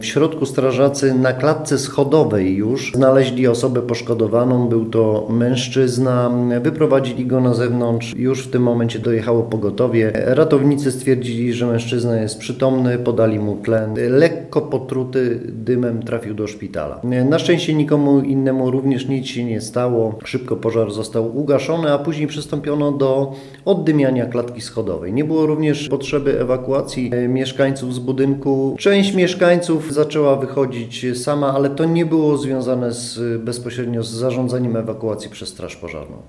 W środku strażacy na klatce schodowej już znaleźli osobę poszkodowaną. Był to mężczyzna. Wyprowadzili go na zewnątrz. Już w tym momencie dojechało pogotowie. Ratownicy stwierdzili, że mężczyzna jest przytomny, podali mu tlen. Lekko potruty dymem trafił do szpitala. Na szczęście nikomu innemu również nic się nie stało. Szybko pożar został ugaszony, a później przystąpiono do oddymiania klatki schodowej. Nie było również potrzeby ewakuacji mieszkańców z budynku. Część mieszkańców zaczęła wychodzić sama, ale to nie było związane bezpośrednio z zarządzaniem ewakuacji przez Straż Pożarną.